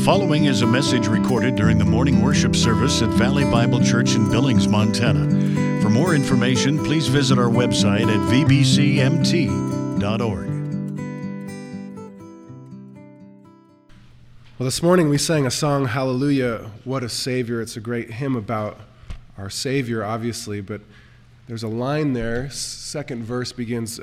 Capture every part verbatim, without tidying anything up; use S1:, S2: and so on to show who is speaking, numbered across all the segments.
S1: following is a message recorded during the morning worship service at Valley Bible Church in Billings, Montana. For more information, please visit our website at v b c m t dot org.
S2: Well, this morning we sang a song, Hallelujah, What a Savior. It's a great hymn about our Savior, obviously, but there's a line there, second verse begins,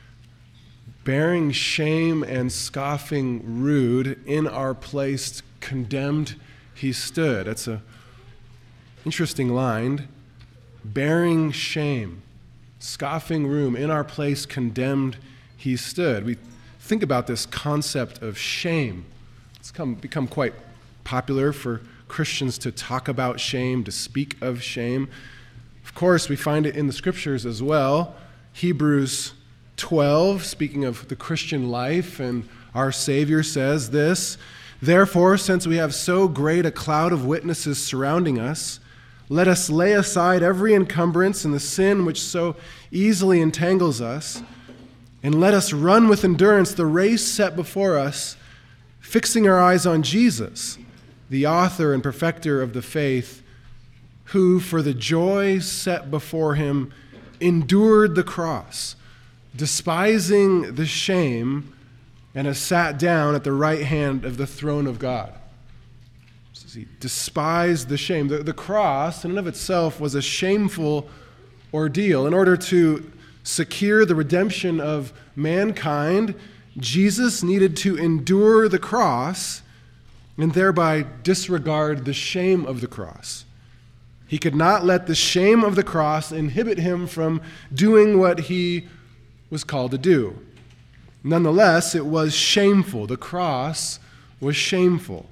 S2: bearing shame and scoffing rude, in our place condemned he stood. That's an interesting line. Bearing shame, scoffing rude, in our place condemned he stood. We think about this concept of shame. It's come, become quite popular for Christians to talk about shame, to speak of shame. Of course, we find it in the scriptures as well. Hebrews twelve, speaking of the Christian life, and our Savior says this, therefore, since we have so great a cloud of witnesses surrounding us, let us lay aside every encumbrance and the sin which so easily entangles us, and let us run with endurance the race set before us, fixing our eyes on Jesus, the author and perfecter of the faith, who for the joy set before him endured the cross, despising the shame, and has sat down at the right hand of the throne of God. So he despised the shame. The, the cross, in and of itself, was a shameful ordeal. In order to secure the redemption of mankind, Jesus needed to endure the cross and thereby disregard the shame of the cross. He could not let the shame of the cross inhibit him from doing what he was called to do. Nonetheless, it was shameful. The cross was shameful.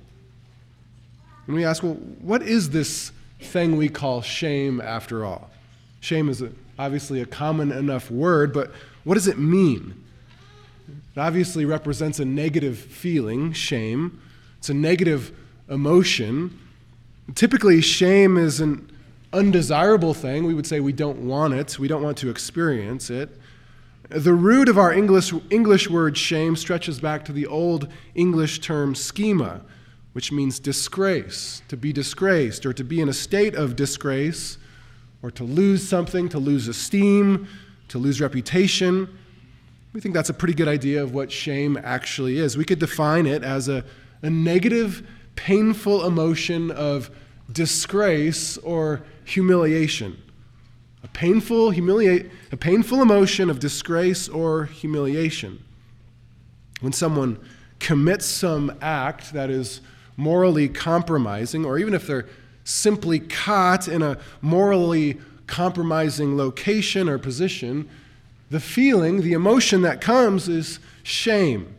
S2: And we ask, well, what is this thing we call shame after all? Shame is a, obviously a common enough word, but what does it mean? It obviously represents a negative feeling, shame. It's a negative emotion. Typically, shame is an undesirable thing. We would say we don't want it. We don't want to experience it. The root of our English, English word shame stretches back to the old English term schema, which means disgrace, to be disgraced, or to be in a state of disgrace, or to lose something, to lose esteem, to lose reputation. We think that's a pretty good idea of what shame actually is. We could define it as a, a negative, painful emotion of disgrace or humiliation. A painful, humiliate, a painful emotion of disgrace or humiliation. When someone commits some act that is morally compromising, or even if they're simply caught in a morally compromising location or position, the feeling, the emotion that comes is shame.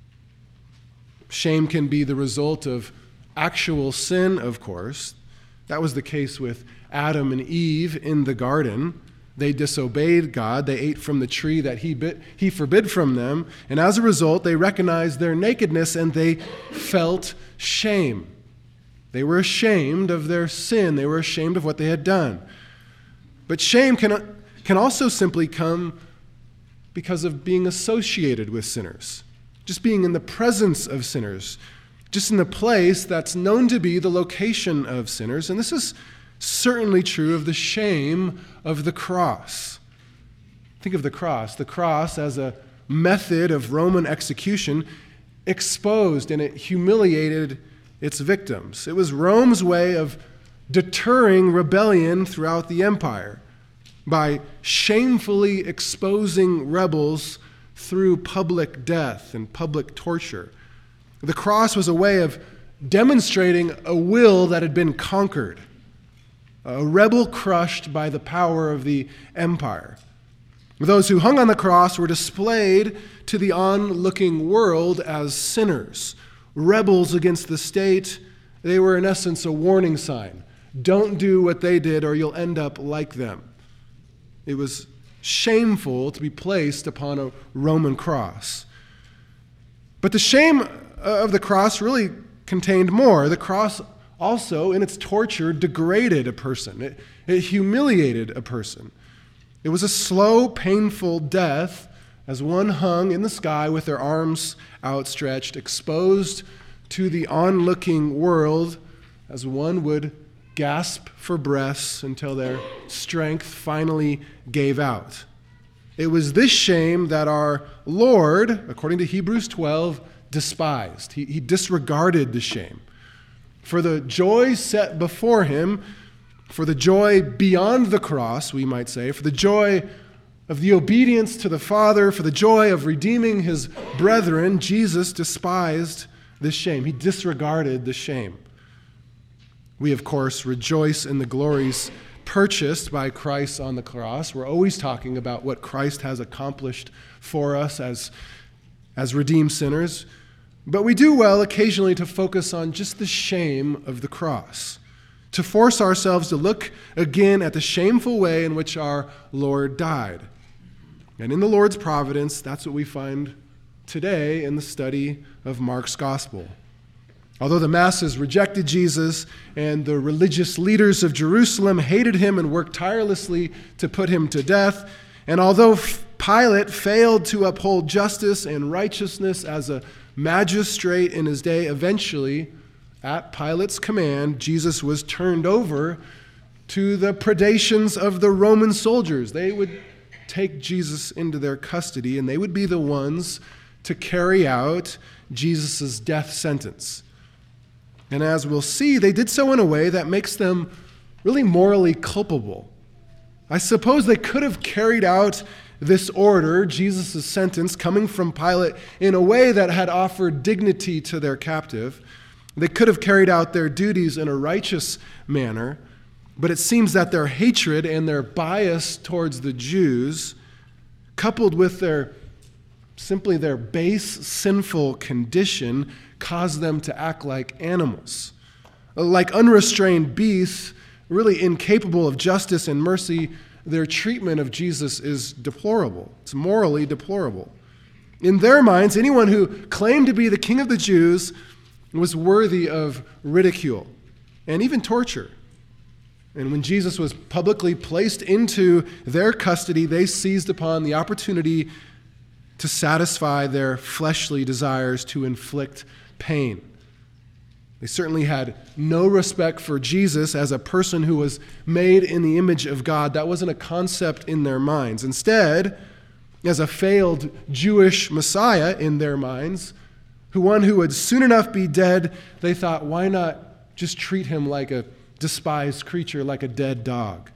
S2: Shame can be the result of actual sin, of course. That was the case with Adam and Eve in the garden. They disobeyed God. They ate from the tree that he, bit, he forbid from them. And as a result, they recognized their nakedness and they felt shame. They were ashamed of their sin. They were ashamed of what they had done. But shame can, can also simply come because of being associated with sinners, just being in the presence of sinners, just in the place that's known to be the location of sinners. And this is certainly true of the shame of the cross. Think of the cross. The cross as a method of Roman execution exposed and it humiliated its victims. It was Rome's way of deterring rebellion throughout the empire by shamefully exposing rebels through public death and public torture. The cross was a way of demonstrating a will that had been conquered, a rebel crushed by the power of the empire. Those who hung on the cross were displayed to the onlooking world as sinners, rebels against the state. They were in essence a warning sign. Don't do what they did or you'll end up like them. It was shameful to be placed upon a Roman cross. But the shame of the cross really contained more. The cross also, in its torture, degraded a person. It, it humiliated a person. It was a slow, painful death as one hung in the sky with their arms outstretched, exposed to the onlooking world as one would gasp for breaths until their strength finally gave out. It was this shame that our Lord, according to Hebrews twelve, despised. He, he disregarded the shame. For the joy set before him, for the joy beyond the cross, we might say, for the joy of the obedience to the Father, for the joy of redeeming his brethren, Jesus despised this shame. He disregarded the shame. We, of course, rejoice in the glories purchased by Christ on the cross. We're always talking about what Christ has accomplished for us as, as redeemed sinners. But we do well occasionally to focus on just the shame of the cross, to force ourselves to look again at the shameful way in which our Lord died. And in the Lord's providence, that's what we find today in the study of Mark's gospel. Although the masses rejected Jesus and the religious leaders of Jerusalem hated him and worked tirelessly to put him to death, and although Pilate failed to uphold justice and righteousness as a magistrate in his day, eventually, at Pilate's command, Jesus was turned over to the predations of the Roman soldiers. They would take Jesus into their custody, and they would be the ones to carry out Jesus' death sentence. And as we'll see, they did so in a way that makes them really morally culpable. I suppose they could have carried out this order, Jesus' sentence, coming from Pilate, in a way that had offered dignity to their captive. They could have carried out their duties in a righteous manner, but it seems that their hatred and their bias towards the Jews, coupled with their simply their base sinful condition, caused them to act like animals, like unrestrained beasts, really incapable of justice and mercy. Their treatment of Jesus is deplorable. It's morally deplorable. In their minds, anyone who claimed to be the King of the Jews was worthy of ridicule and even torture. And when Jesus was publicly placed into their custody, they seized upon the opportunity to satisfy their fleshly desires to inflict pain. They certainly had no respect for Jesus as a person who was made in the image of God. That wasn't a concept in their minds. Instead, as a failed Jewish Messiah in their minds, who one who would soon enough be dead, they thought, why not just treat him like a despised creature, like a dead dog?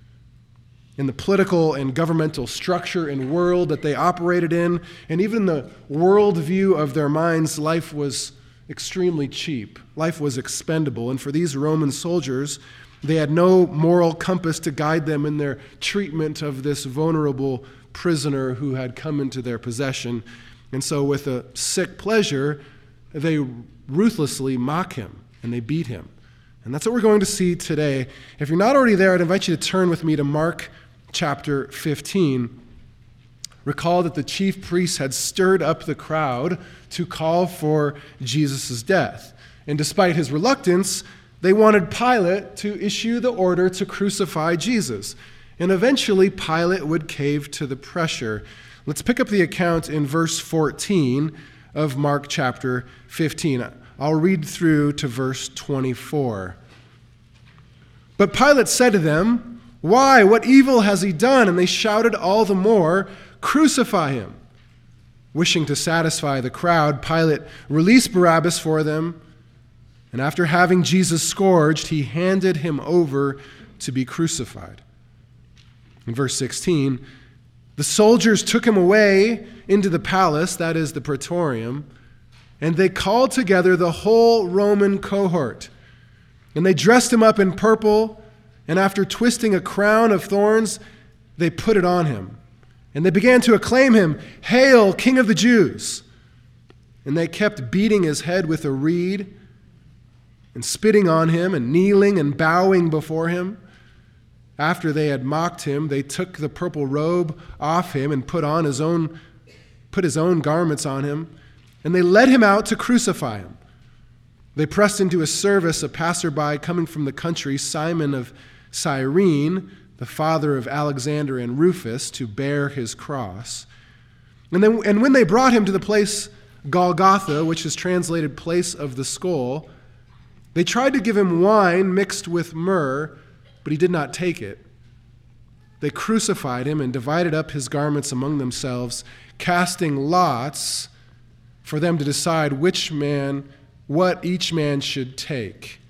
S2: In the political and governmental structure and world that they operated in, and even the worldview of their minds, life was extremely cheap. Life was expendable. And for these Roman soldiers, they had no moral compass to guide them in their treatment of this vulnerable prisoner who had come into their possession. And so with a sick pleasure, they ruthlessly mock him and they beat him. And that's what we're going to see today. If you're not already there, I'd invite you to turn with me to Mark chapter fifteen. Recall that the chief priests had stirred up the crowd to call for Jesus' death. And despite his reluctance, they wanted Pilate to issue the order to crucify Jesus. And eventually, Pilate would cave to the pressure. Let's pick up the account in verse fourteen of Mark chapter fifteen. I'll read through to verse twenty-four. But Pilate said to them, "Why? What evil has he done?" And they shouted all the more, "Crucify him." Wishing to satisfy the crowd, Pilate released Barabbas for them, and after having Jesus scourged, he handed him over to be crucified. In verse sixteen, the soldiers took him away into the palace, that is the praetorium, and they called together the whole Roman cohort. And they dressed him up in purple, and after twisting a crown of thorns, they put it on him. And they began to acclaim him, "Hail, King of the Jews!" And they kept beating his head with a reed and spitting on him and kneeling and bowing before him. After they had mocked him, they took the purple robe off him and put on his own, put his own garments on him, and they led him out to crucify him. They pressed into his service a passerby coming from the country, Simon of Cyrene, the father of Alexander and Rufus, to bear his cross. And then, and when they brought him to the place Golgotha, which is translated place of the skull. They tried to give him wine mixed with myrrh, but he did not take it. They crucified him and divided up his garments among themselves, casting lots for them to decide which man, what each man should take.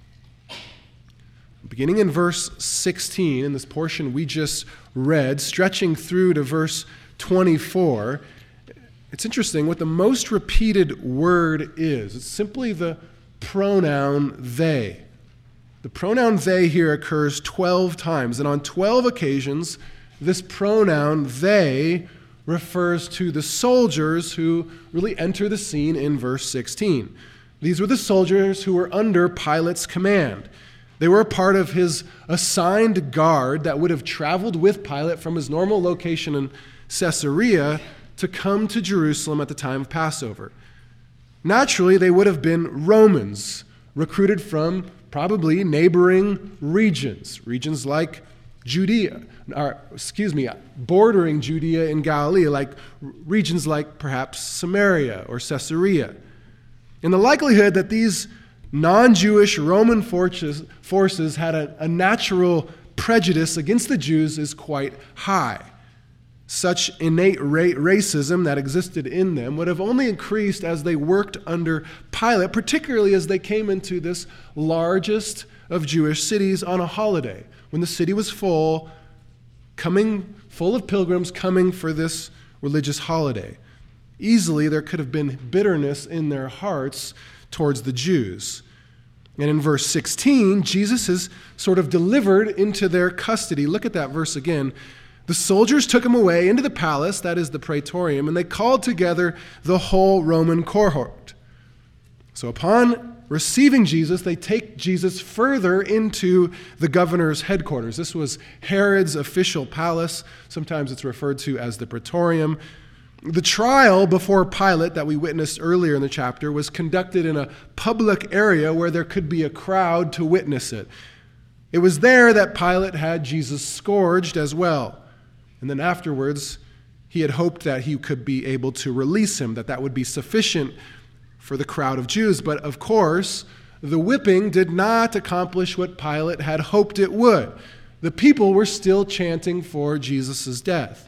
S2: Beginning in verse sixteen, in this portion we just read, stretching through to verse twenty-four, it's interesting what the most repeated word is. It's simply the pronoun they. The pronoun they here occurs twelve times, and on twelve occasions, this pronoun they refers to the soldiers who really enter the scene in verse sixteen. These were the soldiers who were under Pilate's command. They were a part of his assigned guard that would have traveled with Pilate from his normal location in Caesarea to come to Jerusalem at the time of Passover. Naturally, they would have been Romans, recruited from probably neighboring regions, regions like Judea, or excuse me, bordering Judea and Galilee, like regions like perhaps Samaria or Caesarea. In the likelihood that these non-Jewish Roman forces, forces had a, a natural prejudice against the Jews is quite high. Such innate ra- racism that existed in them would have only increased as they worked under Pilate, particularly as they came into this largest of Jewish cities on a holiday, when the city was full, coming full of pilgrims coming for this religious holiday. Easily there could have been bitterness in their hearts towards the Jews. And in verse sixteen, Jesus is sort of delivered into their custody. Look at that verse again. The soldiers took him away into the palace, that is the praetorium, and they called together the whole Roman cohort. So upon receiving Jesus, they take Jesus further into the governor's headquarters. This was Herod's official palace. Sometimes it's referred to as the praetorium. The trial before Pilate that we witnessed earlier in the chapter was conducted in a public area where there could be a crowd to witness it. It was there that Pilate had Jesus scourged as well. And then afterwards, he had hoped that he could be able to release him, that that would be sufficient for the crowd of Jews. But of course, the whipping did not accomplish what Pilate had hoped it would. The people were still chanting for Jesus' death.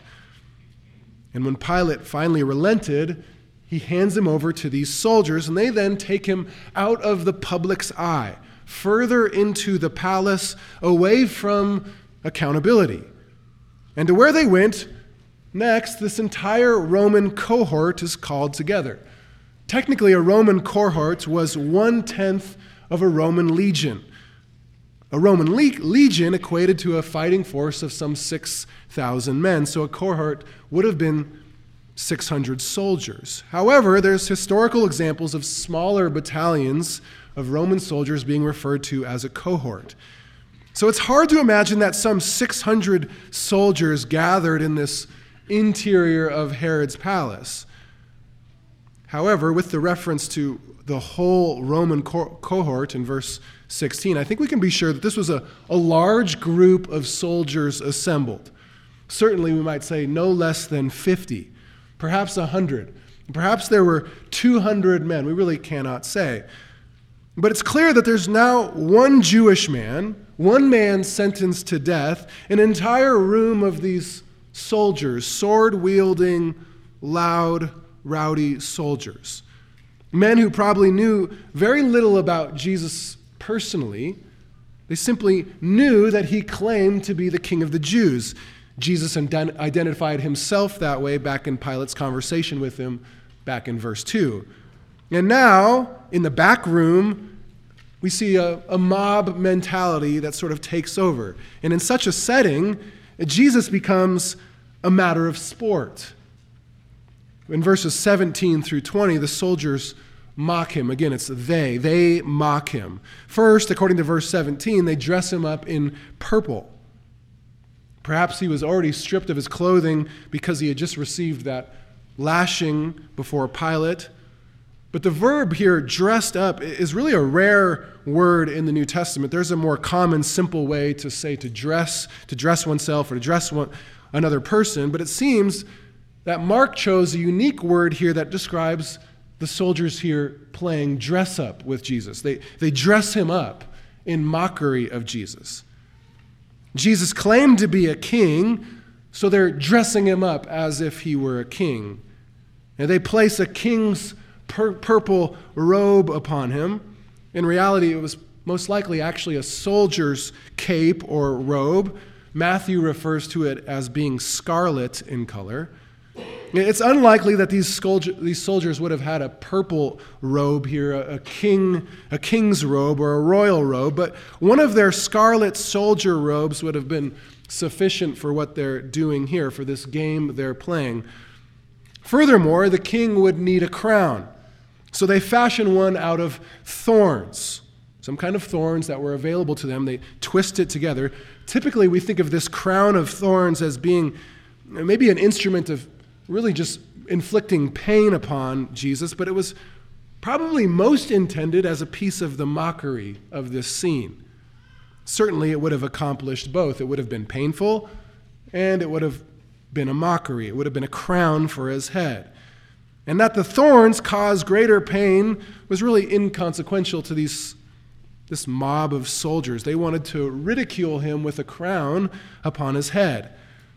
S2: And when Pilate finally relented, he hands him over to these soldiers, and they then take him out of the public's eye, further into the palace, away from accountability. And to where they went, next, this entire Roman cohort is called together. Technically, a Roman cohort was one-tenth of a Roman legion. A Roman le- legion equated to a fighting force of some six thousand men, so a cohort would have been six hundred soldiers. However, there's historical examples of smaller battalions of Roman soldiers being referred to as a cohort. So it's hard to imagine that some six hundred soldiers gathered in this interior of Herod's palace. However, with the reference to the whole Roman co- cohort in verse sixteen, I think we can be sure that this was a, a large group of soldiers assembled. Certainly, we might say no less than fifty, perhaps one hundred. Perhaps there were two hundred men. We really cannot say. But it's clear that there's now one Jewish man, one man sentenced to death, an entire room of these soldiers, sword-wielding, loud, rowdy soldiers. Men who probably knew very little about Jesus personally. They simply knew that he claimed to be the King of the Jews. Jesus identified himself that way back in Pilate's conversation with him back in verse two. And now, in the back room, we see a, a mob mentality that sort of takes over. And in such a setting, Jesus becomes a matter of sport. In verses seventeen through twenty, the soldiers mock him. Again, it's they. They mock him. First, according to verse seventeen, they dress him up in purple. Perhaps he was already stripped of his clothing because he had just received that lashing before Pilate. But the verb here, dressed up, is really a rare word in the New Testament. There's a more common, simple way to say to dress, to dress oneself or to dress one, another person. But it seems that Mark chose a unique word here that describes the soldiers here playing dress up with Jesus. They, they dress him up in mockery of Jesus. Jesus claimed to be a king, so they're dressing him up as if he were a king. And they place a king's pur- purple robe upon him. In reality, it was most likely actually a soldier's cape or robe. Matthew refers to it as being scarlet in color. It's unlikely that these, soldier, these soldiers would have had a purple robe here, a, a king, a king's robe or a royal robe, but one of their scarlet soldier robes would have been sufficient for what they're doing here, for this game they're playing. Furthermore, the king would need a crown, so they fashion one out of thorns, some kind of thorns that were available to them. They twist it together. Typically, we think of this crown of thorns as being maybe an instrument of really just inflicting pain upon Jesus, but it was probably most intended as a piece of the mockery of this scene. Certainly, it would have accomplished both. It would have been painful, and it would have been a mockery. It would have been a crown for his head. And that the thorns cause greater pain was really inconsequential to these, this mob of soldiers. They wanted to ridicule him with a crown upon his head.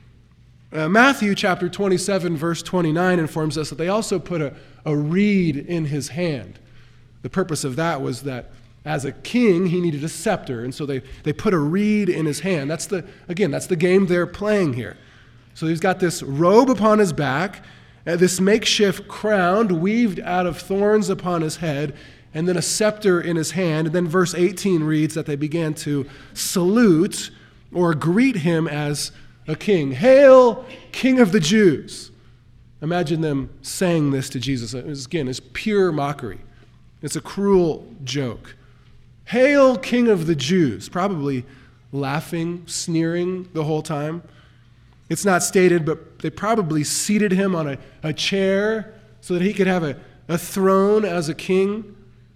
S2: Uh, Matthew chapter twenty-seven, verse twenty-nine informs us that they also put a, a reed in his hand. The purpose of that was that as a king, he needed a scepter, and so they, they put a reed in his hand. That's the, again, that's the game they're playing here. So he's got this robe upon his back, uh, this makeshift crown weaved out of thorns upon his head, and then a scepter in his hand. And then verse eighteen reads that they began to salute or greet him as a king. Hail, King of the Jews. Imagine them saying this to Jesus. Again, it's pure mockery. It's a cruel joke. Hail, King of the Jews. Probably laughing, sneering the whole time. It's not stated, but they probably seated him on a, a chair so that he could have a, a throne as a king.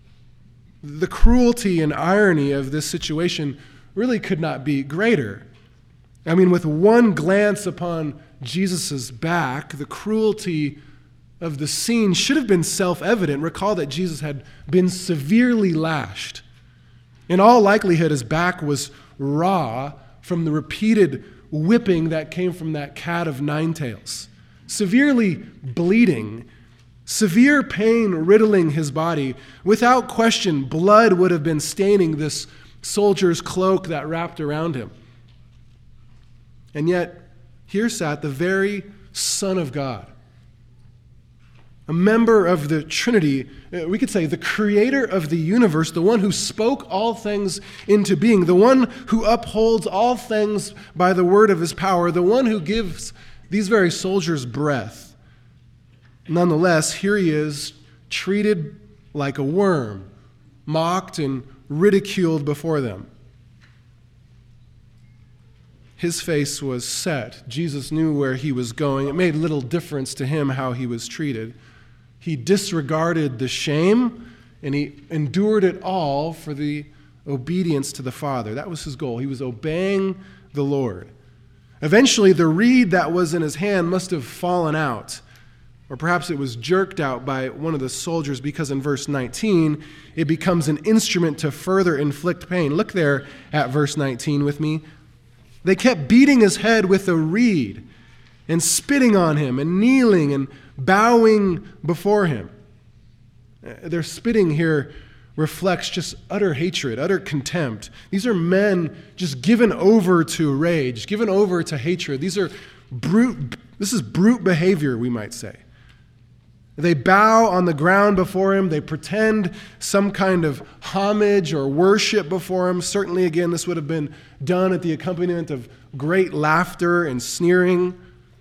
S2: The cruelty and irony of this situation really could not be greater. I mean, with one glance upon Jesus' back, the cruelty of the scene should have been self-evident. Recall that Jesus had been severely lashed. In all likelihood, his back was raw from the repeated whipping that came from that cat of nine tails. Severely bleeding, severe pain riddling his body. Without question, blood would have been staining this soldier's cloak that wrapped around him. And yet, here sat the very Son of God, a member of the Trinity, we could say the creator of the universe, the one who spoke all things into being, the one who upholds all things by the word of his power, the one who gives these very soldiers breath. Nonetheless, here he is, treated like a worm, mocked and ridiculed before them. His face was set. Jesus knew where he was going. It made little difference to him how he was treated. He disregarded the shame, and he endured it all for the obedience to the Father. That was his goal. He was obeying the Lord. Eventually, the reed that was in his hand must have fallen out, or perhaps it was jerked out by one of the soldiers, because in verse nineteen, it becomes an instrument to further inflict pain. Look there at verse nineteen with me. They kept beating his head with a reed and spitting on him and kneeling and bowing before him. Their spitting here reflects just utter hatred, utter contempt. These are men just given over to rage, given over to hatred. These are brute, this is brute behavior, we might say. They bow on the ground before him. They pretend some kind of homage or worship before him. Certainly, again, this would have been done at the accompaniment of great laughter and sneering.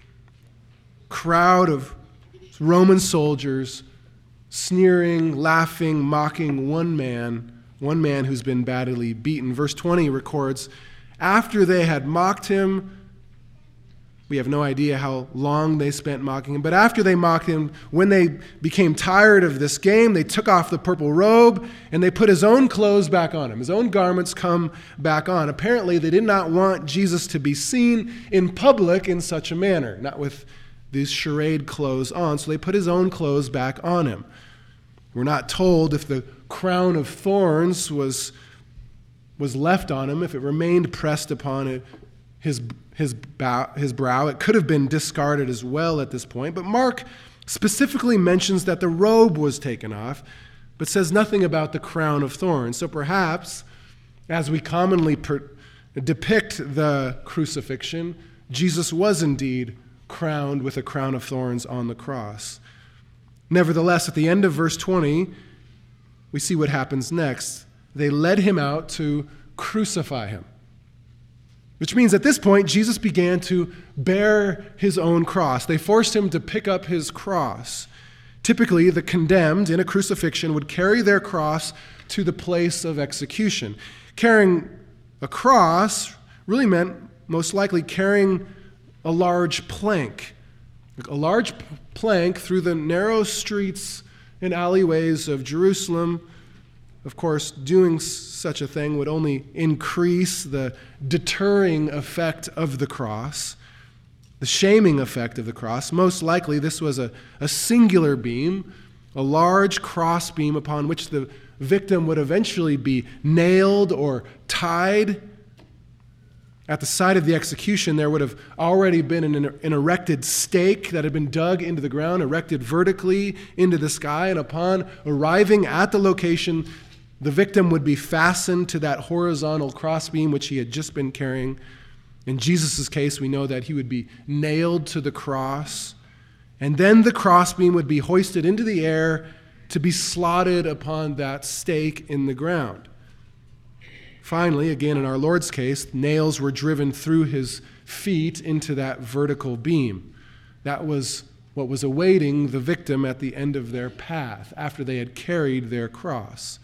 S2: Crowd of Roman soldiers sneering, laughing, mocking one man, one man who's been badly beaten. Verse twenty records, after they had mocked him, we have no idea how long they spent mocking him, but after they mocked him, when they became tired of this game, they took off the purple robe and they put his own clothes back on him. His own garments come back on. Apparently, they did not want Jesus to be seen in public in such a manner, not with these charade clothes on, so they put his own clothes back on him. We're not told if the crown of thorns was, was left on him, if it remained pressed upon it, his, his, bow, his brow. It could have been discarded as well at this point, but Mark specifically mentions that the robe was taken off, but says nothing about the crown of thorns. So perhaps, as we commonly per- depict the crucifixion, Jesus was indeed crowned with a crown of thorns on the cross. Nevertheless, at the end of verse twenty, we see what happens next. They led him out to crucify him, which means at this point, Jesus began to bear his own cross. They forced him to pick up his cross. Typically, the condemned in a crucifixion would carry their cross to the place of execution. Carrying a cross really meant most likely carrying a large plank. A large plank through the narrow streets and alleyways of Jerusalem. Of course, doing such a thing would only increase the deterring effect of the cross, the shaming effect of the cross. Most likely, this was a, a singular beam, a large cross beam upon which the victim would eventually be nailed or tied. At the site of the execution, there would have already been an, an erected stake that had been dug into the ground, erected vertically into the sky, and upon arriving at the location, the victim would be fastened to that horizontal crossbeam which he had just been carrying. In Jesus' case, we know that he would be nailed to the cross, and then the crossbeam would be hoisted into the air to be slotted upon that stake in the ground. Finally, again in our Lord's case, nails were driven through his feet into that vertical beam. That was what was awaiting the victim at the end of their path after they had carried their cross.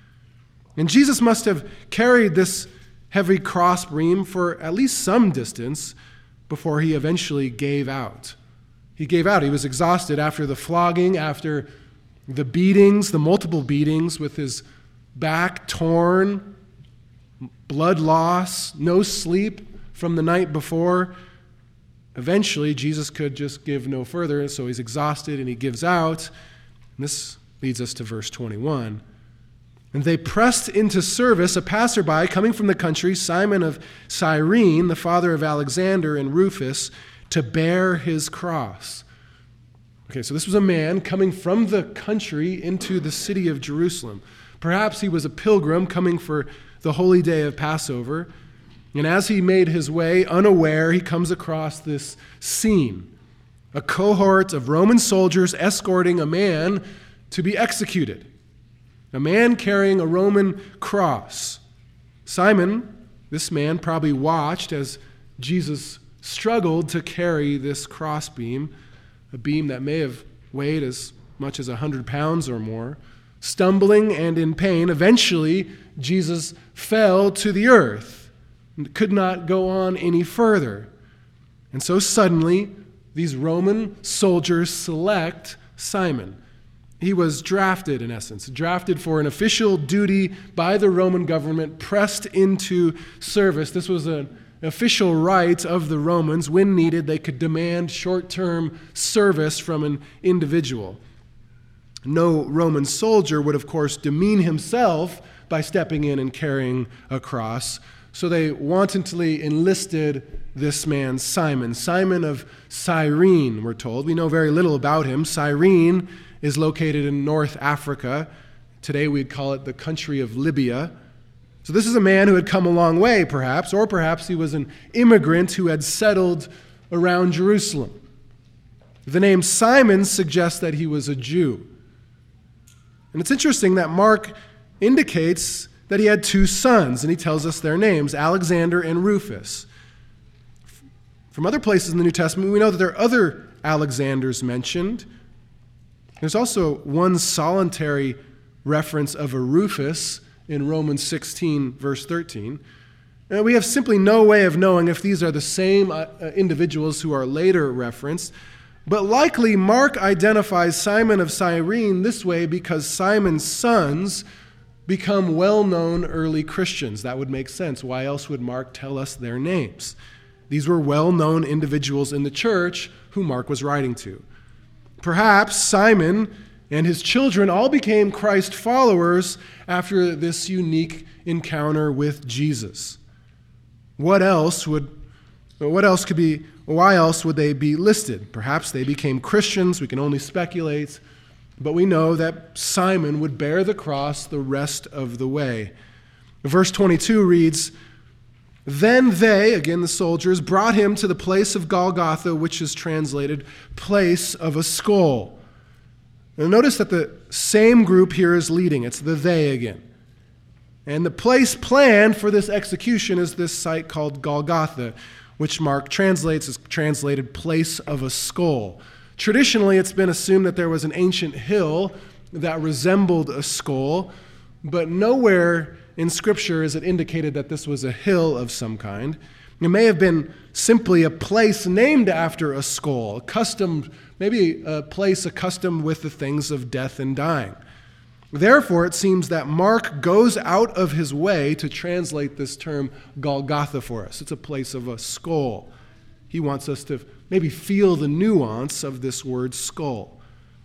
S2: And Jesus must have carried this heavy cross beam for at least some distance before he eventually gave out. He gave out. He was exhausted after the flogging, after the beatings, the multiple beatings, with his back torn, blood loss, no sleep from the night before. Eventually, Jesus could just give no further, so he's exhausted and he gives out. And this leads us to verse twenty-one. And they pressed into service a passerby coming from the country, Simon of Cyrene, the father of Alexander and Rufus, to bear his cross. Okay, so this was a man coming from the country into the city of Jerusalem. Perhaps he was a pilgrim coming for the holy day of Passover. And as he made his way, unaware, he comes across this scene. A cohort of Roman soldiers escorting a man to be executed. A man carrying a Roman cross. Simon, this man, probably watched as Jesus struggled to carry this crossbeam, a beam that may have weighed as much as one hundred pounds or more. Stumbling and in pain, eventually Jesus fell to the earth and could not go on any further. And so suddenly, these Roman soldiers select Simon. He was drafted, in essence, drafted for an official duty by the Roman government, pressed into service. This was an official right of the Romans. When needed, they could demand short-term service from an individual. No Roman soldier would, of course, demean himself by stepping in and carrying a cross. So they wantonly enlisted this man, Simon. Simon of Cyrene, we're told. We know very little about him. Cyrene is located in North Africa. Today we'd call it the country of Libya. So this is a man who had come a long way, perhaps, or perhaps he was an immigrant who had settled around Jerusalem. The name Simon suggests that he was a Jew. And it's interesting that Mark indicates that he had two sons, and he tells us their names, Alexander and Rufus. From other places in the New Testament, we know that there are other Alexanders mentioned. There's also one solitary reference of a Rufus in Romans sixteen, verse thirteen. And we have simply no way of knowing if these are the same uh, individuals who are later referenced. But likely Mark identifies Simon of Cyrene this way because Simon's sons become well-known early Christians. That would make sense. Why else would Mark tell us their names? These were well-known individuals in the church who Mark was writing to. Perhaps Simon and his children all became Christ followers after this unique encounter with Jesus. What else would, what else could be, why else would they be listed? Perhaps they became Christians. We can only speculate. But we know that Simon would bear the cross the rest of the way. Verse twenty-two reads, "Then they," again the soldiers, "brought him to the place of Golgotha," which is translated place of a skull. Now notice that the same group here is leading. It's the they again. And the place planned for this execution is this site called Golgotha, which Mark translates as translated place of a skull. Traditionally, it's been assumed that there was an ancient hill that resembled a skull, but nowhere in Scripture is it indicated that this was a hill of some kind. It may have been simply a place named after a skull, accustomed, maybe a place accustomed with the things of death and dying. Therefore, it seems that Mark goes out of his way to translate this term Golgotha for us. It's a place of a skull. He wants us to maybe feel the nuance of this word skull.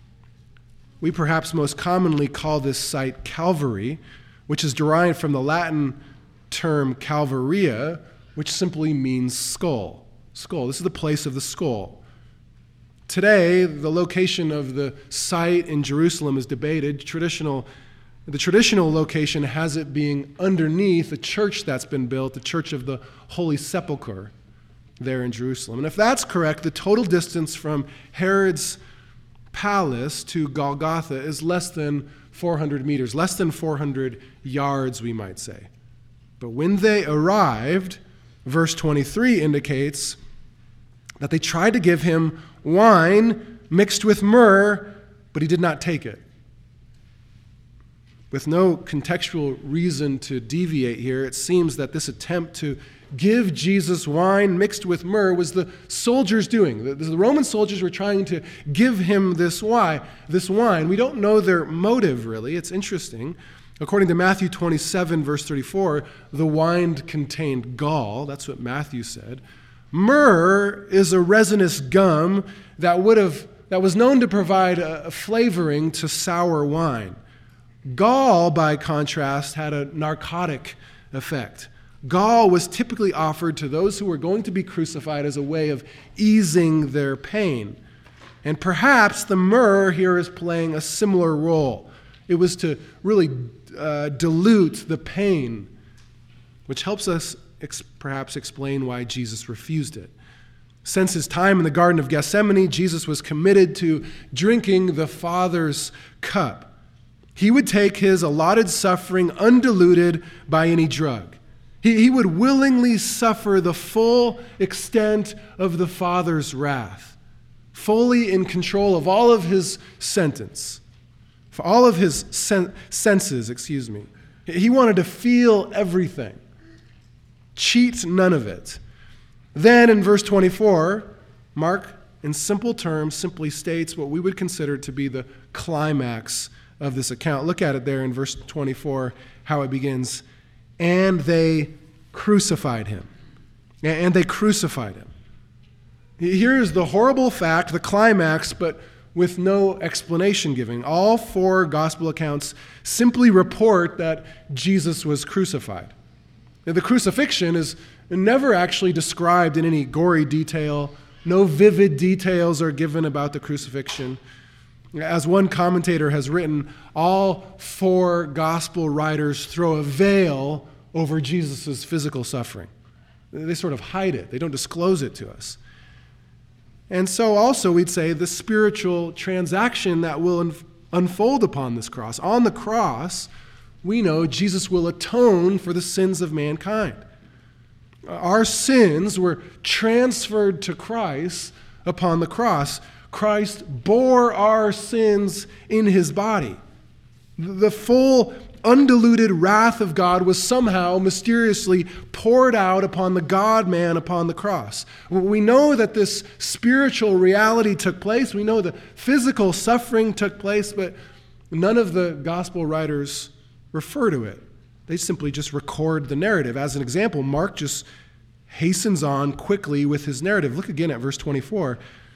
S2: We perhaps most commonly call this site Calvary, which is derived from the Latin term Calvaria, which simply means skull. Skull. This is the place of the skull. Today, the location of the site in Jerusalem is debated. Traditional, the traditional location has it being underneath a church that's been built, the Church of the Holy Sepulchre, there in Jerusalem. And if that's correct, the total distance from Herod's palace to Golgotha is less than four hundred meters, less than four hundred yards, we might say. But when they arrived, verse twenty-three indicates that they tried to give him wine mixed with myrrh, but he did not take it. With no contextual reason to deviate here, it seems that this attempt to give Jesus wine mixed with myrrh was the soldiers doing. The, the Roman soldiers were trying to give him this wine, this wine. We don't know their motive, really. It's interesting. According to Matthew twenty-seven, verse thirty-four, the wine contained gall. That's what Matthew said. Myrrh is a resinous gum that would have that was known to provide a, a flavoring to sour wine. Gall, by contrast, had a narcotic effect. Gall was typically offered to those who were going to be crucified as a way of easing their pain. And perhaps the myrrh here is playing a similar role. It was to really uh, dilute the pain, which helps us ex- perhaps explain why Jesus refused it. Since his time in the Garden of Gethsemane, Jesus was committed to drinking the Father's cup. He would take his allotted suffering undiluted by any drug. He, he would willingly suffer the full extent of the Father's wrath, fully in control of all of his sentence, for all of his sen- senses, excuse me. He wanted to feel everything, cheat none of it. Then in verse twenty-four, Mark, in simple terms, simply states what we would consider to be the climax of this account. Look at it there in verse twenty-four, how it begins. And they crucified him. And they crucified him. Here is the horrible fact, the climax, but with no explanation given. All four gospel accounts simply report that Jesus was crucified. The crucifixion is never actually described in any gory detail. No vivid details are given about the crucifixion. As one commentator has written, all four gospel writers throw a veil over Jesus' physical suffering. They sort of hide it. They don't disclose it to us. And so also we'd say the spiritual transaction that will un- unfold upon this cross. On the cross, we know Jesus will atone for the sins of mankind. Our sins were transferred to Christ upon the cross. Christ bore our sins in his body. The full, undiluted wrath of God was somehow mysteriously poured out upon the God-man upon the cross. We know that this spiritual reality took place. We know the physical suffering took place, but none of the gospel writers refer to it. They simply just record the narrative. As an example, Mark just hastens on quickly with his narrative. Look again at verse twenty-four.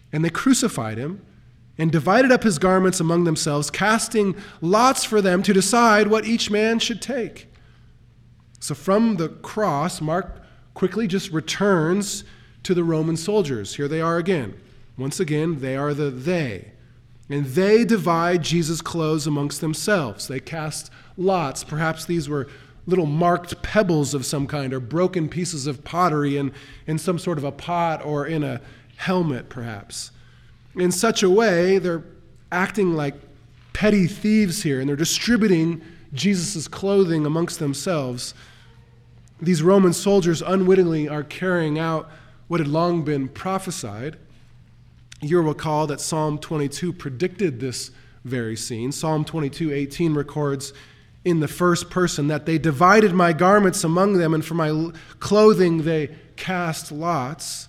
S2: And they crucified him and divided up his garments among themselves, casting lots for them to decide what each man should take. So from the cross, Mark quickly just returns to the Roman soldiers. Here they are again. Once again, they are the they. And they divide Jesus' clothes amongst themselves. They cast lots. Perhaps these were little marked pebbles of some kind or broken pieces of pottery in, in some sort of a pot or in a helmet, perhaps. In such a way, they're acting like petty thieves here, and they're distributing Jesus' clothing amongst themselves. These Roman soldiers unwittingly are carrying out what had long been prophesied. You'll recall that Psalm twenty-two predicted this very scene. Psalm twenty-two eighteen records in the first person that they divided my garments among them, and for my clothing they cast lots.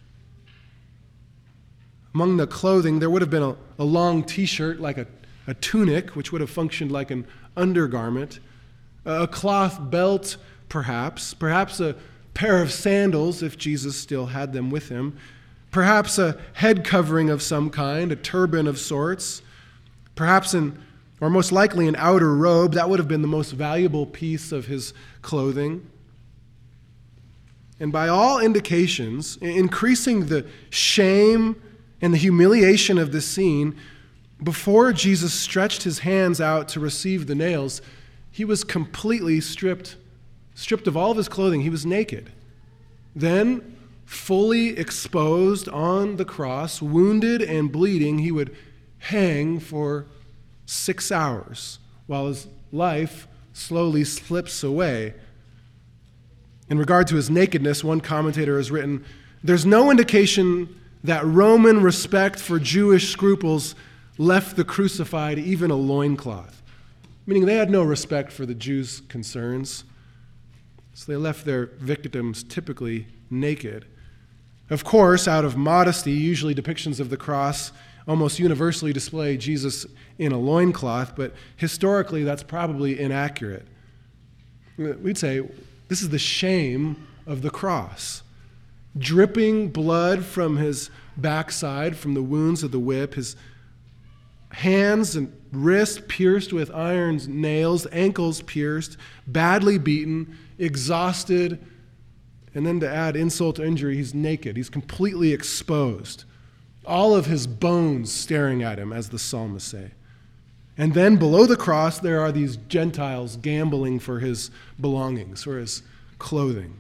S2: Among the clothing, there would have been a, a long t-shirt, like a, a tunic, which would have functioned like an undergarment, a cloth belt, perhaps, perhaps a pair of sandals, if Jesus still had them with him, perhaps a head covering of some kind, a turban of sorts, perhaps an, or most likely an outer robe. That would have been the most valuable piece of his clothing. And by all indications, increasing the shame and the humiliation of this scene, before Jesus stretched his hands out to receive the nails, he was completely stripped, stripped of all of his clothing. He was naked. Then, fully exposed on the cross, wounded and bleeding, he would hang for six hours while his life slowly slips away. In regard to his nakedness, one commentator has written, "There's no indication that Roman respect for Jewish scruples left the crucified even a loincloth," meaning they had no respect for the Jews' concerns. So they left their victims typically naked. Of course, out of modesty, usually depictions of the cross almost universally display Jesus in a loincloth, but historically that's probably inaccurate. We'd say this is the shame of the cross. Dripping blood from his backside, from the wounds of the whip, his hands and wrists pierced with iron nails, ankles pierced, badly beaten, exhausted, and then to add insult to injury, he's naked. He's completely exposed. All of his bones staring at him, as the psalmists say. And then below the cross, there are these Gentiles gambling for his belongings, for his clothing.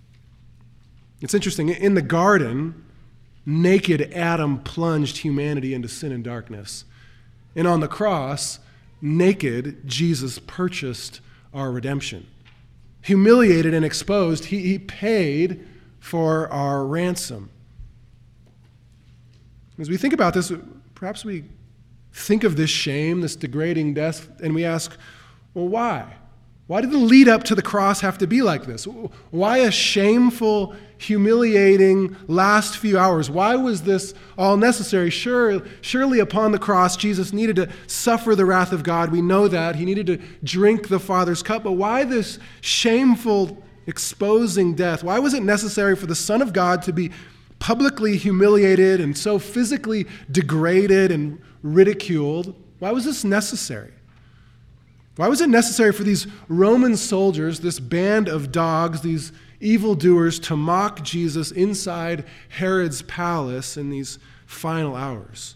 S2: It's interesting. In the garden, naked Adam plunged humanity into sin and darkness. And on the cross, naked Jesus purchased our redemption. Humiliated and exposed, he, he paid for our ransom. As we think about this, perhaps we think of this shame, this degrading death, and we ask, well, why? Why did the lead up to the cross have to be like this? Why a shameful, humiliating last few hours? Why was this all necessary? Sure, surely upon the cross, Jesus needed to suffer the wrath of God. We know that. He needed to drink the Father's cup. But why this shameful, exposing death? Why was it necessary for the Son of God to be publicly humiliated and so physically degraded and ridiculed? Why was this necessary? Why was it necessary for these Roman soldiers, this band of dogs, these evildoers, to mock Jesus inside Herod's palace in these final hours?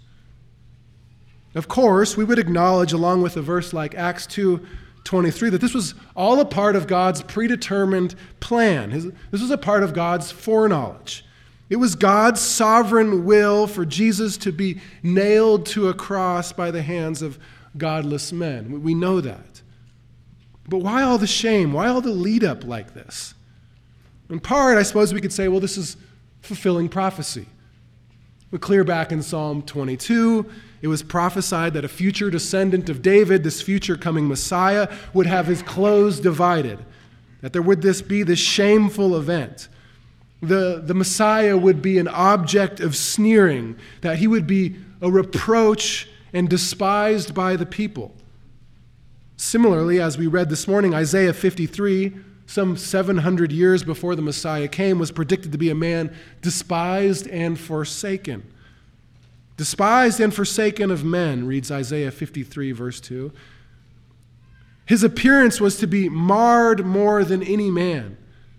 S2: Of course, we would acknowledge, along with a verse like Acts two twenty-three, that this was all a part of God's predetermined plan. This was a part of God's foreknowledge. It was God's sovereign will for Jesus to be nailed to a cross by the hands of godless men. We know that. But why all the shame? Why all the lead up like this? In part, I suppose we could say, well, this is fulfilling prophecy. We're clear back in Psalm twenty-two. It was prophesied that a future descendant of David, this future coming Messiah, would have his clothes divided. That there would this be this shameful event. The, the Messiah would be an object of sneering, that he would be a reproach and despised by the people. Similarly, as we read this morning, Isaiah fifty-three, some seven hundred years before the Messiah came, was predicted to be a man despised and forsaken. Despised and forsaken of men, reads Isaiah fifty-three, verse two. His appearance was to be marred more than any man,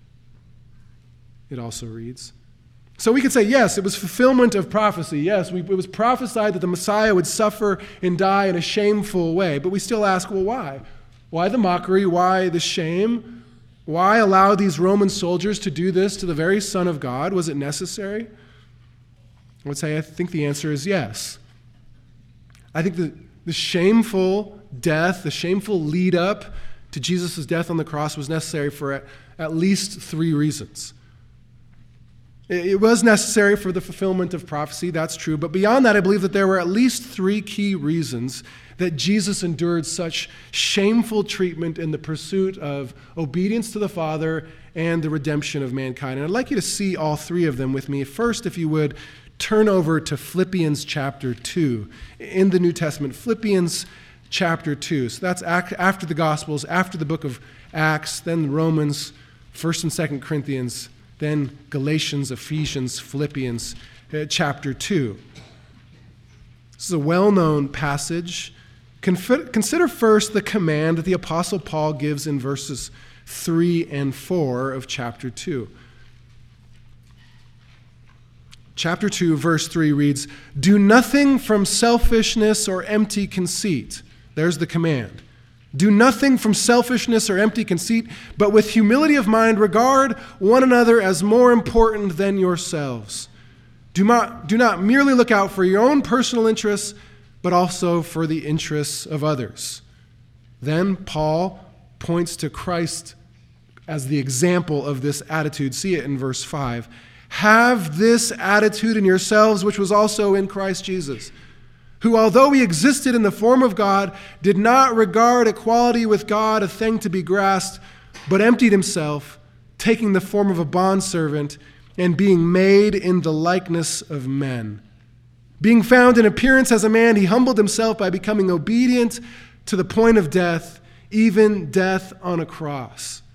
S2: it also reads. So we could say, yes, it was fulfillment of prophecy. Yes, we, it was prophesied that the Messiah would suffer and die in a shameful way. But we still ask, well, why? Why the mockery? Why the shame? Why allow these Roman soldiers to do this to the very Son of God? Was it necessary? I would say I think the answer is yes. I think the, the shameful death, the shameful lead up to Jesus' death on the cross was necessary for at, at least three reasons. It, it was necessary for the fulfillment of prophecy, that's true. But beyond that, I believe that there were at least three key reasons that Jesus endured such shameful treatment in the pursuit of obedience to the Father and the redemption of mankind. And I'd like you to see all three of them with me. First, if you would, turn over to Philippians chapter two in the New Testament. Philippians chapter two. So that's after the Gospels, after the book of Acts, then Romans, First and Second Corinthians, then Galatians, Ephesians, Philippians uh, chapter two. This is a well-known passage. Consider first the command that the Apostle Paul gives in verses three and four of chapter two. Chapter two, verse three reads, "Do nothing from selfishness or empty conceit." There's the command. "Do nothing from selfishness or empty conceit, but with humility of mind regard one another as more important than yourselves. Do not, do not merely look out for your own personal interests, but also for the interests of others." Then Paul points to Christ as the example of this attitude. See it in verse five. "Have this attitude in yourselves, which was also in Christ Jesus, who, although he existed in the form of God, did not regard equality with God a thing to be grasped, but emptied himself, taking the form of a bondservant, and being made in the likeness of men. Being found in appearance as a man, he humbled himself by becoming obedient to the point of death, even death on a cross."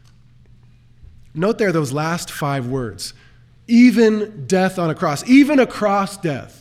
S2: Note there those last five words. Even death on a cross. Even a cross death.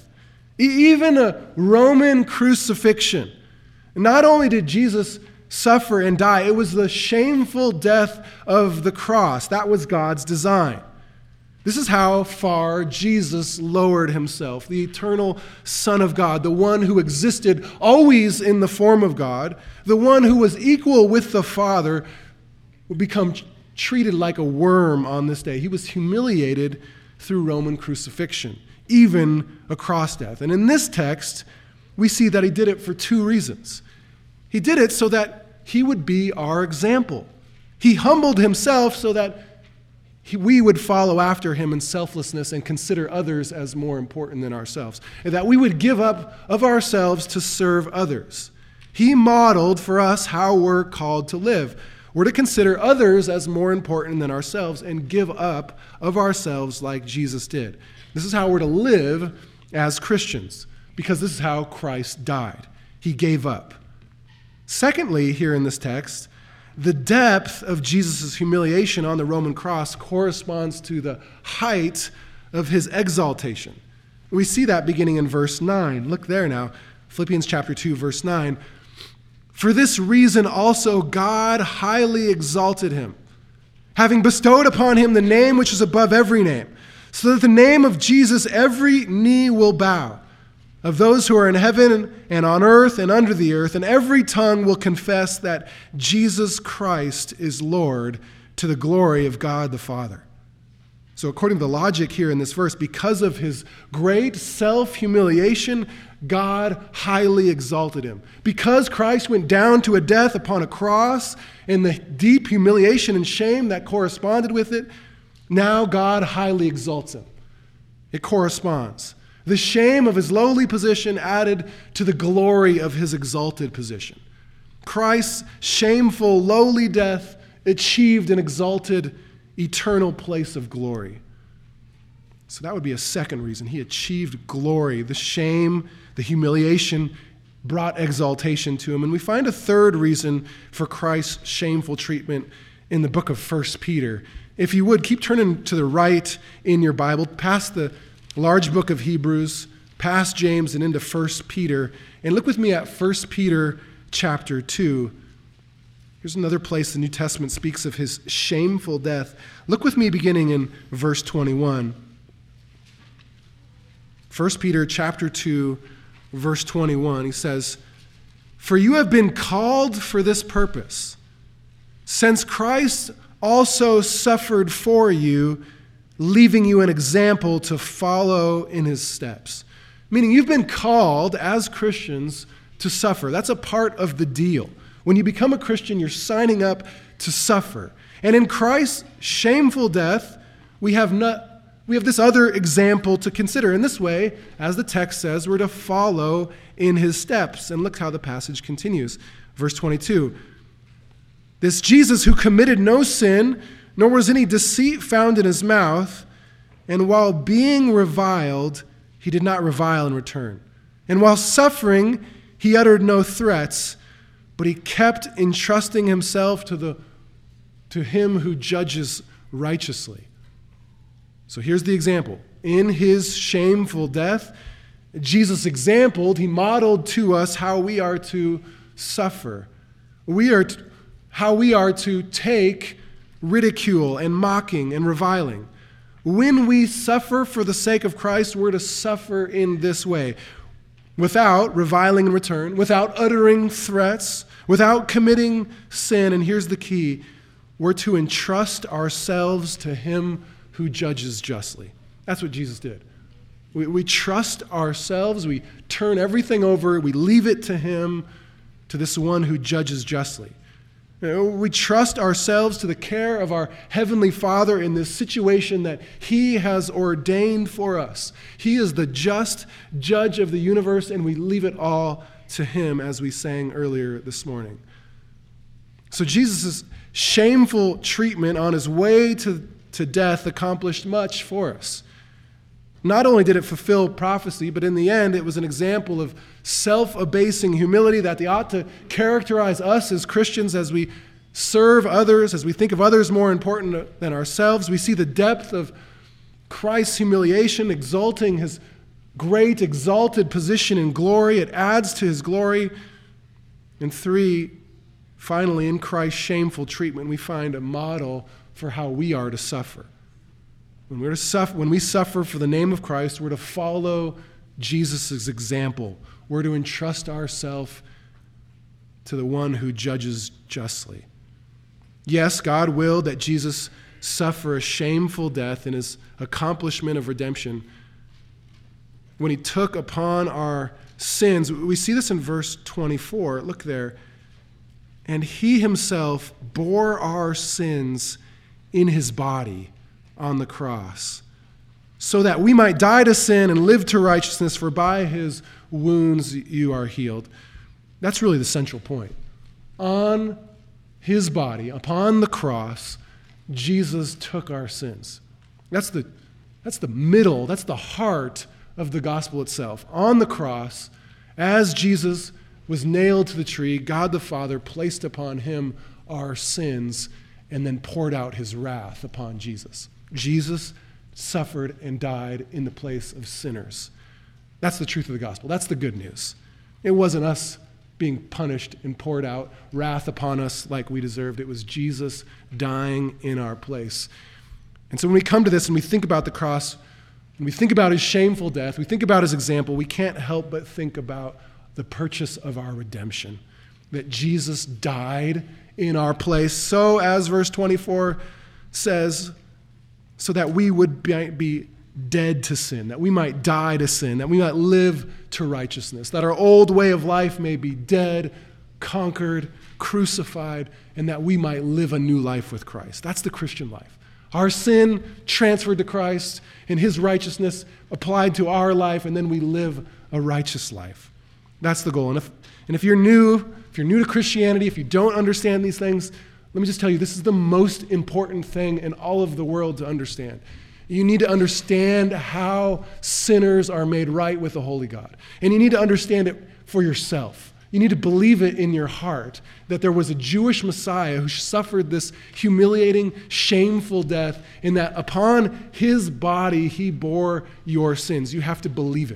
S2: Even a Roman crucifixion. Not only did Jesus suffer and die, it was the shameful death of the cross. That was God's design. This is how far Jesus lowered himself, the eternal Son of God, the one who existed always in the form of God, the one who was equal with the Father, would become treated like a worm on this day. He was humiliated through Roman crucifixion, even a cross death. And in this text, we see that he did it for two reasons. He did it so that he would be our example. He humbled himself so that he, we would follow after him in selflessness and consider others as more important than ourselves, and that we would give up of ourselves to serve others. He modeled for us how we're called to live. We're to consider others as more important than ourselves and give up of ourselves like Jesus did. This is how we're to live as Christians, because this is how Christ died. He gave up. Secondly, here in this text, the depth of Jesus' humiliation on the Roman cross corresponds to the height of his exaltation. We see that beginning in verse nine. Look there now, Philippians chapter two, verse nine. "For this reason also God highly exalted him, having bestowed upon him the name which is above every name, so that the name of Jesus every knee will bow, of those who are in heaven and on earth and under the earth, and every tongue will confess that Jesus Christ is Lord, to the glory of God the Father." So according to the logic here in this verse, because of his great self-humiliation, God highly exalted him. Because Christ went down to a death upon a cross and the deep humiliation and shame that corresponded with it, now God highly exalts him. It corresponds. The shame of his lowly position added to the glory of his exalted position. Christ's shameful, lowly death achieved an exalted, eternal place of glory. So that would be a second reason. He achieved glory. The shame, the humiliation brought exaltation to him. And we find a third reason for Christ's shameful treatment in the book of First Peter. If you would, keep turning to the right in your Bible, past the large book of Hebrews, past James and into First Peter. And look with me at First Peter chapter two. Here's another place the New Testament speaks of his shameful death. Look with me beginning in verse twenty-one. First Peter chapter two, verse twenty-one. He says, "For you have been called for this purpose, since Christ also suffered for you, leaving you an example to follow in his steps." Meaning you've been called as Christians to suffer. That's a part of the deal. When you become a Christian, you're signing up to suffer. And in Christ's shameful death, we have not, we have this other example to consider. In this way, as the text says, we're to follow in his steps. And look how the passage continues. Verse twenty-two. "This Jesus who committed no sin, nor was any deceit found in his mouth, and while being reviled, he did not revile in return. And while suffering, he uttered no threats, but he kept entrusting himself to the to him who judges righteously." So here's the example. In his shameful death, Jesus exampled, he modeled to us how we are to suffer. We are to, how we are to take ridicule and mocking and reviling. When we suffer for the sake of Christ, we're to suffer in this way, without reviling in return, without uttering threats, without committing sin. And here's the key: we're to entrust ourselves to him who judges justly. That's what Jesus did. We, we trust ourselves, we turn everything over, we leave it to him, to this one who judges justly. You know, we trust ourselves to the care of our Heavenly Father in this situation that he has ordained for us. He is the just judge of the universe, and we leave it all to him, as we sang earlier this morning. So Jesus' shameful treatment on his way to, to death accomplished much for us. Not only did it fulfill prophecy, but in the end, it was an example of self-abasing humility that they ought to characterize us as Christians as we serve others, as we think of others more important than ourselves. We see the depth of Christ's humiliation, exalting his great, exalted position in glory. It adds to his glory. And three, finally, in Christ's shameful treatment, we find a model for how we are to suffer. When, we're to suffer, when we suffer for the name of Christ, we're to follow Jesus' example. We're to entrust ourselves to the one who judges justly. Yes, God willed that Jesus suffer a shameful death in his accomplishment of redemption. When he took upon our sins, we see this in verse twenty-four. Look there. "And he himself bore our sins in his body on the cross, so that we might die to sin and live to righteousness, for by his wounds you are healed." That's really the central point. On his body, upon the cross, Jesus took our sins. That's the, that's the middle, that's the heart of the gospel itself. On the cross, as Jesus was nailed to the tree, God the Father placed upon him our sins and then poured out his wrath upon Jesus. Jesus suffered and died in the place of sinners. That's the truth of the gospel. That's the good news. It wasn't us being punished and poured out wrath upon us like we deserved. It was Jesus dying in our place. And so when we come to this and we think about the cross, when we think about his shameful death, we think about his example, we can't help but think about the purchase of our redemption, that Jesus died in our place. So as verse twenty-four says, so that we would be dead to sin, that we might die to sin, that we might live to righteousness, that our old way of life may be dead, conquered, crucified, and that we might live a new life with Christ. That's the Christian life. Our sin transferred to Christ, and his righteousness applied to our life, and then we live a righteous life. That's the goal. And if, and if you're new, if you're new to Christianity, if you don't understand these things, let me just tell you, this is the most important thing in all of the world to understand. You need to understand how sinners are made right with the holy God. And you need to understand it for yourself. You need to believe it in your heart that there was a Jewish Messiah who suffered this humiliating, shameful death, and that upon his body he bore your sins. You have to believe it.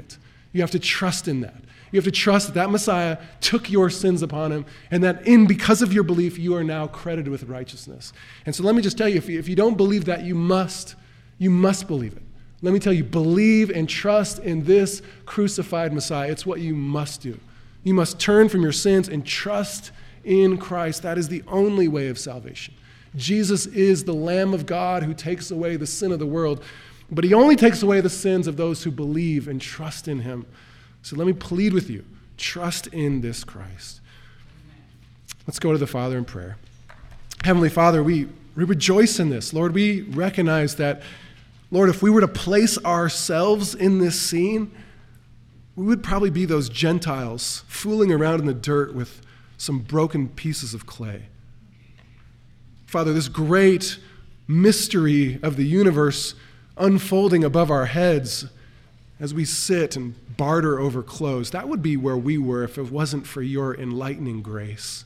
S2: You have to trust in that. You have to trust that that Messiah took your sins upon him, and that in because of your belief, you are now credited with righteousness. And so let me just tell you, if you, if you don't believe that, you must, you must believe it. Let me tell you, believe and trust in this crucified Messiah. It's what you must do. You must turn from your sins and trust in Christ. That is the only way of salvation. Jesus is the Lamb of God who takes away the sin of the world, but he only takes away the sins of those who believe and trust in him. So let me plead with you, trust in this Christ. Let's go to the Father in prayer. Heavenly Father, we, we rejoice in this. Lord, we recognize that, Lord, if we were to place ourselves in this scene, we would probably be those Gentiles fooling around in the dirt with some broken pieces of clay. Father, this great mystery of the universe unfolding above our heads as we sit and barter over clothes, that would be where we were if it wasn't for your enlightening grace.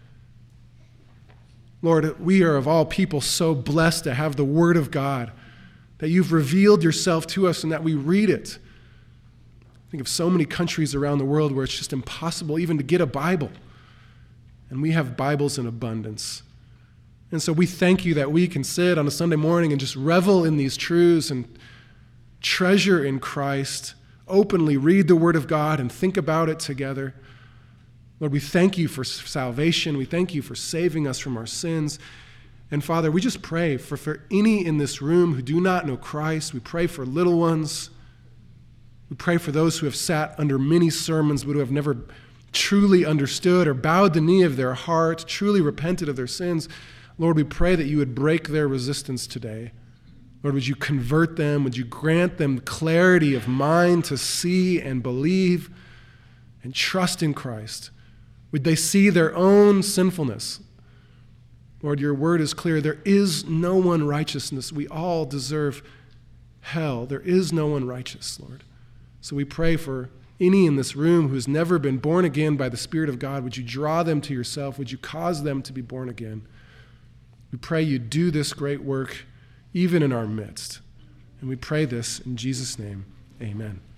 S2: Lord, we are of all people so blessed to have the Word of God, that you've revealed yourself to us and that we read it. Think of so many countries around the world where it's just impossible even to get a Bible. And we have Bibles in abundance. And so we thank you that we can sit on a Sunday morning and just revel in these truths and treasure in Christ, openly read the Word of God and think about it together. Lord, we thank you for salvation. We thank you for saving us from our sins. And Father, we just pray for, for any in this room who do not know Christ. We pray for little ones. We pray for those who have sat under many sermons but who have never truly understood or bowed the knee of their heart, truly repented of their sins. Lord, we pray that you would break their resistance today. Lord, would you convert them? Would you grant them clarity of mind to see and believe and trust in Christ? Would they see their own sinfulness? Lord, your word is clear. There is no one righteousness. We all deserve hell. There is no one righteous, Lord. So we pray for any in this room who has never been born again by the Spirit of God. Would you draw them to yourself? Would you cause them to be born again? We pray you do this great work even in our midst. And we pray this in Jesus' name. Amen.